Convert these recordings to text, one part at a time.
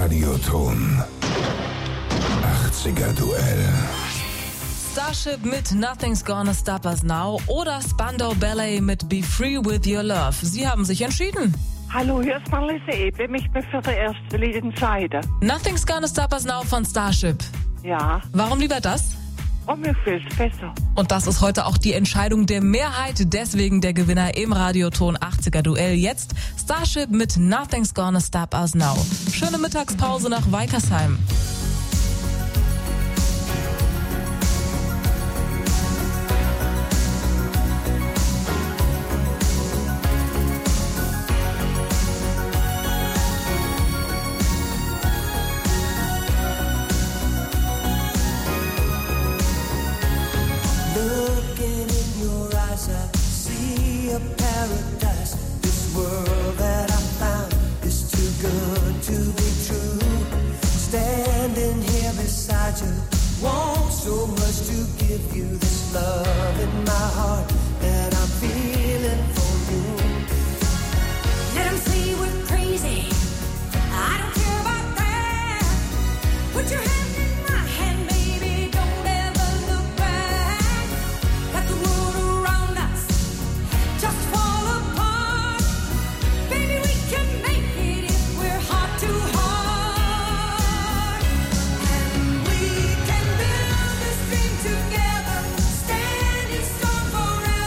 Radioton. 80er Duell. Starship mit Nothing's Gonna Stop Us Now oder Spandau Ballet mit Be Free With Your Love. Sie haben sich entschieden. Hallo, hier ist Marlise Eble. Ich bin für das erste Lied entscheiden. Nothing's Gonna Stop Us Now von Starship. Ja. Warum lieber das? Oh, mir gefällt es besser. Und das ist heute auch die Entscheidung der Mehrheit. Deswegen der Gewinner im Radioton 80er Duell. Jetzt Starship mit Nothing's Gonna Stop Us Now. Schöne Mittagspause nach Weikersheim. Looking in your eyes, I see a paradise. This world that I found is too good to be true. Standing here beside you, want so much to give you this love in my heart that I'm feeling for you. Let 'em say we're crazy. I don't care about that. Put your hand in my hand, baby. Don't ever look back. Let the world around us just fall apart. Baby, we can make it if we're heart to heart. And we can build this dream together, standing strong forever.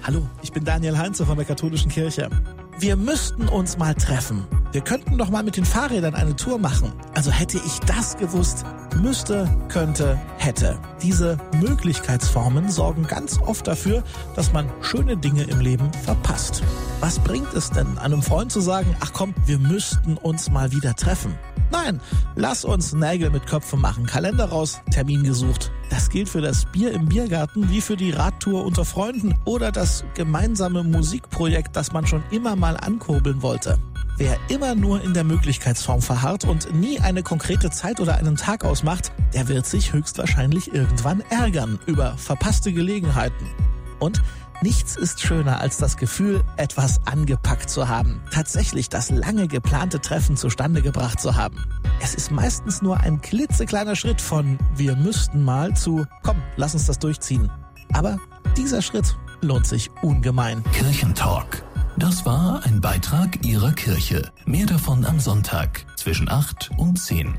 Hallo, ich bin Daniel Heinze von der Katholischen Kirche. Wir müssten uns mal treffen. Wir könnten doch mal mit den Fahrrädern eine Tour machen. Also hätte ich das gewusst. Müsste, könnte, hätte. Diese Möglichkeitsformen sorgen ganz oft dafür, dass man schöne Dinge im Leben verpasst. Was bringt es denn, einem Freund zu sagen, ach komm, wir müssten uns mal wieder treffen? Nein, lass uns Nägel mit Köpfen machen, Kalender raus, Termin gesucht. Das gilt für das Bier im Biergarten wie für die Radtour unter Freunden oder das gemeinsame Musikprojekt, das man schon immer mal ankurbeln wollte. Wer immer nur in der Möglichkeitsform verharrt und nie eine konkrete Zeit oder einen Tag ausmacht, der wird sich höchstwahrscheinlich irgendwann ärgern über verpasste Gelegenheiten. Und nichts ist schöner als das Gefühl, etwas angepackt zu haben. Tatsächlich das lange geplante Treffen zustande gebracht zu haben. Es ist meistens nur ein klitzekleiner Schritt von wir müssten mal zu komm, lass uns das durchziehen. Aber dieser Schritt lohnt sich ungemein. Kirchentalk. Das war ein Beitrag Ihrer Kirche. Mehr davon am Sonntag zwischen 8 und 10.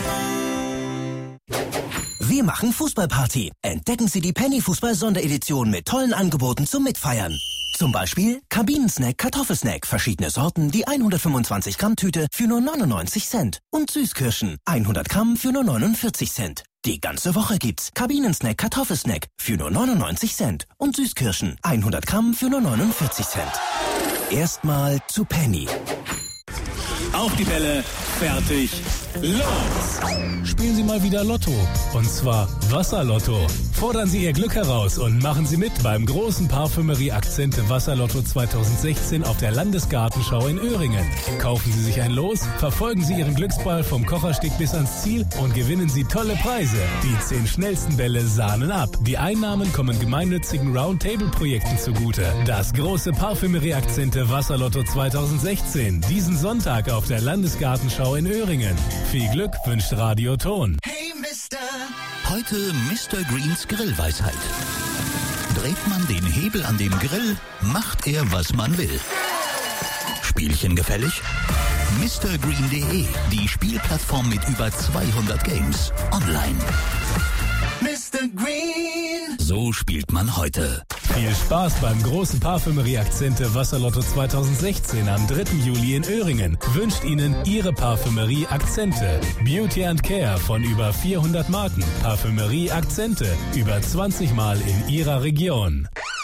Wir machen Fußballparty. Entdecken Sie die Penny-Fußball-Sonderedition mit tollen Angeboten zum Mitfeiern. Zum Beispiel Kabinensnack, Kartoffelsnack, verschiedene Sorten, die 125 Gramm Tüte für nur 99 Cent. Und Süßkirschen, 100 Gramm für nur 49 Cent. Die ganze Woche gibt's Kabinensnack, Kartoffelsnack für nur 99 Cent. Und Süßkirschen, 100 Gramm für nur 49 Cent. Erstmal zu Penny. Auf die Bälle, fertig, los! Spielen Sie mal wieder Lotto. Und zwar Wasserlotto. Fordern Sie Ihr Glück heraus und machen Sie mit beim großen Parfümerie-Akzente Wasserlotto 2016 auf der Landesgartenschau in Öhringen. Kaufen Sie sich ein Los, verfolgen Sie Ihren Glücksball vom Kochersteg bis ans Ziel und gewinnen Sie tolle Preise. Die 10 schnellsten Bälle sahnen ab. Die Einnahmen kommen gemeinnützigen Roundtable-Projekten zugute. Das große Parfümerie-Akzente Wasserlotto 2016. Diesen Sonntag auf der Landesgartenschau in Öhringen. Viel Glück wünscht Radio Ton. Hey Mister! Heute Mr. Greens Grillweisheit. Dreht man den Hebel an dem Grill, macht er, was man will. Spielchen gefällig? MrGreen.de, die Spielplattform mit über 200 Games. Online. Mr. Green! So spielt man heute. Viel Spaß beim großen Parfümerie-Akzente Wasserlotto 2016 am 3. Juli in Öhringen. Wünscht Ihnen Ihre Parfümerie Akzente. Beauty and Care von über 400 Marken. Parfümerie Akzente. Über 20 Mal in Ihrer Region.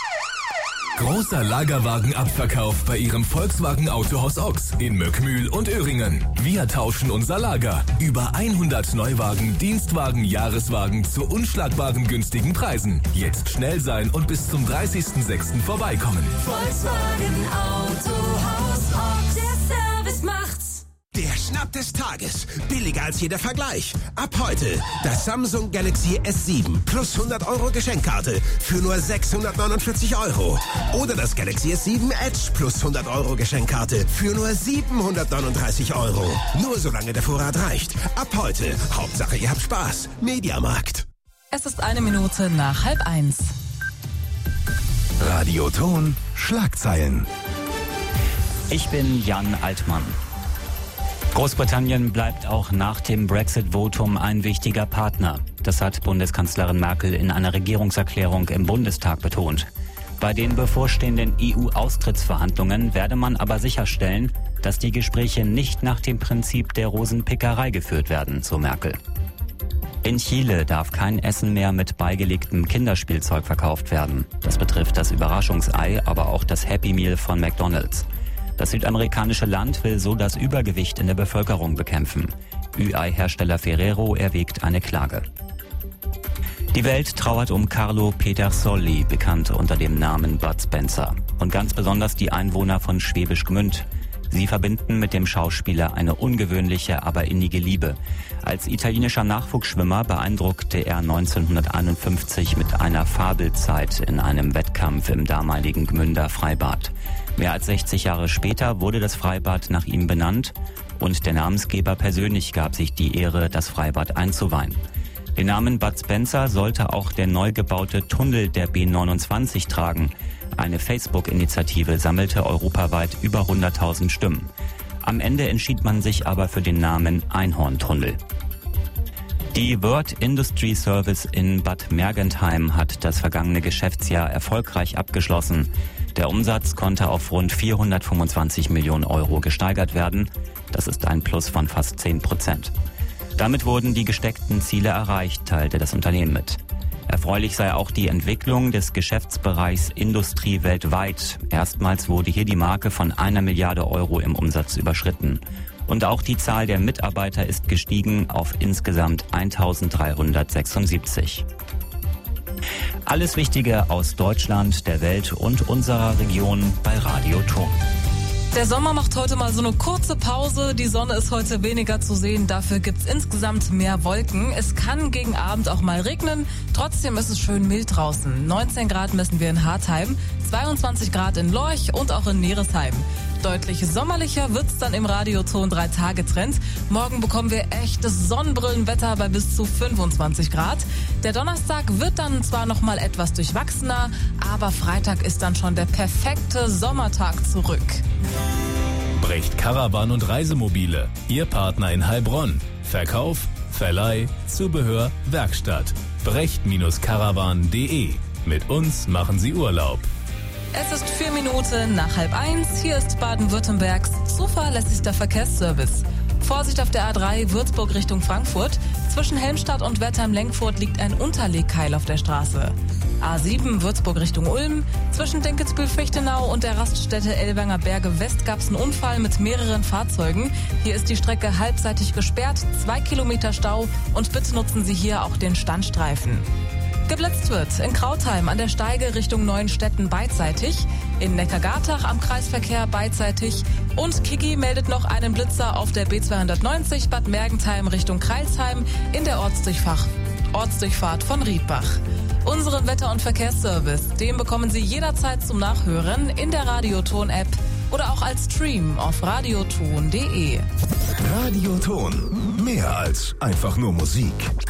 Großer Lagerwagenabverkauf bei Ihrem Volkswagen Autohaus Ochs in Möckmühl und Öhringen. Wir tauschen unser Lager. Über 100 Neuwagen, Dienstwagen, Jahreswagen zu unschlagbaren günstigen Preisen. Jetzt schnell sein und bis zum 30.06. vorbeikommen. Volkswagen Autohaus Ochs, der Service macht's. Der Schnapp des Tages. Billiger als jeder Vergleich. Ab heute das Samsung Galaxy S7 plus 100 € Geschenkkarte für nur 649 €. Oder das Galaxy S7 Edge plus 100 € Geschenkkarte für nur 739 €. Nur solange der Vorrat reicht. Ab heute. Hauptsache ihr habt Spaß. Mediamarkt. Es ist 1 Minute nach 12:30. Radio Ton, Schlagzeilen. Ich bin Jan Altmann. Großbritannien bleibt auch nach dem Brexit-Votum ein wichtiger Partner. Das hat Bundeskanzlerin Merkel in einer Regierungserklärung im Bundestag betont. Bei den bevorstehenden EU-Austrittsverhandlungen werde man aber sicherstellen, dass die Gespräche nicht nach dem Prinzip der Rosenpickerei geführt werden, so Merkel. In Chile darf kein Essen mehr mit beigelegtem Kinderspielzeug verkauft werden. Das betrifft das Überraschungsei, aber auch das Happy Meal von McDonald's. Das südamerikanische Land will so das Übergewicht in der Bevölkerung bekämpfen. Ü-Ei-Hersteller Ferrero erwägt eine Klage. Die Welt trauert um Carlo Pedersoli, bekannt unter dem Namen Bud Spencer. Und ganz besonders die Einwohner von Schwäbisch Gmünd. Sie verbinden mit dem Schauspieler eine ungewöhnliche, aber innige Liebe. Als italienischer Nachwuchsschwimmer beeindruckte er 1951 mit einer Fabelzeit in einem Wettkampf im damaligen Gmünder Freibad. Mehr als 60 Jahre später wurde das Freibad nach ihm benannt und der Namensgeber persönlich gab sich die Ehre, das Freibad einzuweihen. Den Namen Bud Spencer sollte auch der neu gebaute Tunnel der B29 tragen. Eine Facebook-Initiative sammelte europaweit über 100.000 Stimmen. Am Ende entschied man sich aber für den Namen Einhorntunnel. Die World Industry Service in Bad Mergentheim hat das vergangene Geschäftsjahr erfolgreich abgeschlossen. Der Umsatz konnte auf rund 425 Millionen Euro gesteigert werden. Das ist ein Plus von fast 10%. Damit wurden die gesteckten Ziele erreicht, teilte das Unternehmen mit. Erfreulich sei auch die Entwicklung des Geschäftsbereichs Industrie weltweit. Erstmals wurde hier die Marke von 1 Milliarde Euro im Umsatz überschritten. Und auch die Zahl der Mitarbeiter ist gestiegen auf insgesamt 1376. Alles Wichtige aus Deutschland, der Welt und unserer Region bei Radio Ton. Der Sommer macht heute mal so eine kurze Pause. Die Sonne ist heute weniger zu sehen. Dafür gibt's insgesamt mehr Wolken. Es kann gegen Abend auch mal regnen. Trotzdem ist es schön mild draußen. 19 Grad messen wir in Hartheim, 22 Grad in Lorch und auch in Neresheim. Deutlich sommerlicher wird's dann im Radioton 3-Tage-Trend. Morgen bekommen wir echtes Sonnenbrillenwetter bei bis zu 25 Grad. Der Donnerstag wird dann zwar noch mal etwas durchwachsener, aber Freitag ist dann schon der perfekte Sommertag zurück. Brecht Caravan und Reisemobile, Ihr Partner in Heilbronn. Verkauf, Verleih, Zubehör, Werkstatt. brecht-caravan.de. Mit uns machen Sie Urlaub. Es ist 4 Minuten nach 12:30. Hier ist Baden-Württembergs zuverlässigster Verkehrsservice. Vorsicht auf der A3 Würzburg Richtung Frankfurt. Zwischen Helmstadt und Wertheim-Lenkfurt liegt ein Unterlegkeil auf der Straße. A7 Würzburg Richtung Ulm. Zwischen Dinkelsbühl-Fichtenau und der Raststätte Ellwanger Berge West gab es einen Unfall mit mehreren Fahrzeugen. Hier ist die Strecke halbseitig gesperrt, 2 Kilometer Stau und bitte nutzen Sie hier auch den Standstreifen. Geblitzt wird in Krautheim an der Steige Richtung Neuenstetten beidseitig, in Neckargartach am Kreisverkehr beidseitig und Kiki meldet noch einen Blitzer auf der B290 Bad Mergentheim Richtung Kreilsheim in der Ortsdurchfahrt von Riedbach. Unseren Wetter- und Verkehrsservice, den bekommen Sie jederzeit zum Nachhören in der Radioton-App oder auch als Stream auf radioton.de. Radioton, mehr als einfach nur Musik.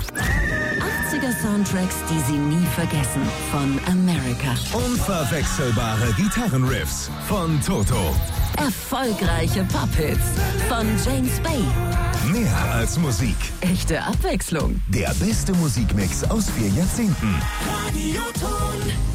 80er Soundtracks, die Sie nie vergessen. Von America. Unverwechselbare Gitarrenriffs von Toto. Erfolgreiche Pop-Hits von James Bay. Mehr als Musik. Echte Abwechslung. Der beste Musikmix aus 4 Jahrzehnten. Radioton.